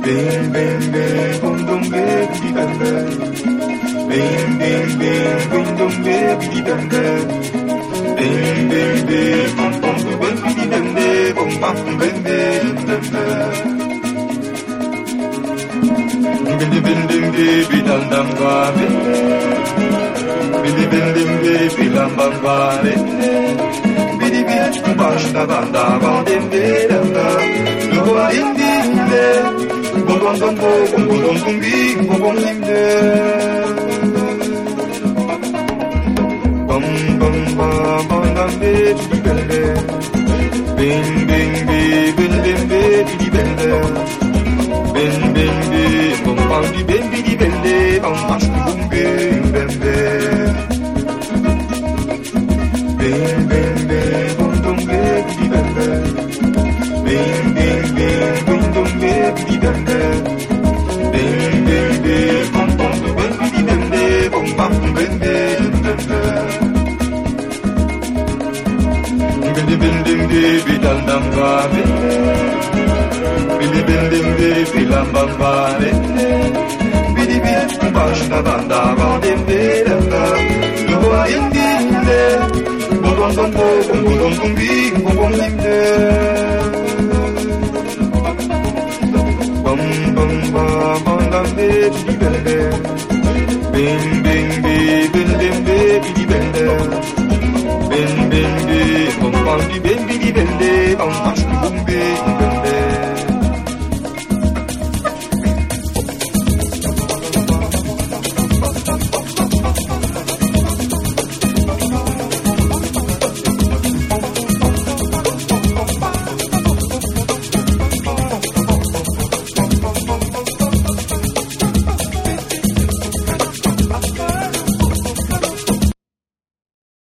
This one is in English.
Bing, bing, bing, boom, boom, baby, bang, bang. Bing, bing, bing, boom, boom, baby, bang, bang. Bing, bing, bing, boom, boom, baby, bang, bang, boom, bam, bang, bang, bang, bang. Bing, bing, bing, baby, dam, dam, ba, bing, bing, bing, bing, baby, lam, bam, ba, bing, bing, bing, bash, da, bam, da, bam, bing, bing, dam, dam. Lo, bing, bing, bing. Bom bom bom bom bom bom bom bing bom bom bing bom bom bom bom bom bing bing bing bing bing bing bing bing bing bing bing bom bom bing bing bing bing bom bom bing bing bing bing bing bom bom bing bing bing bing bing bom bom bing bing Bing bing bing bom bom bing bing bing bing bong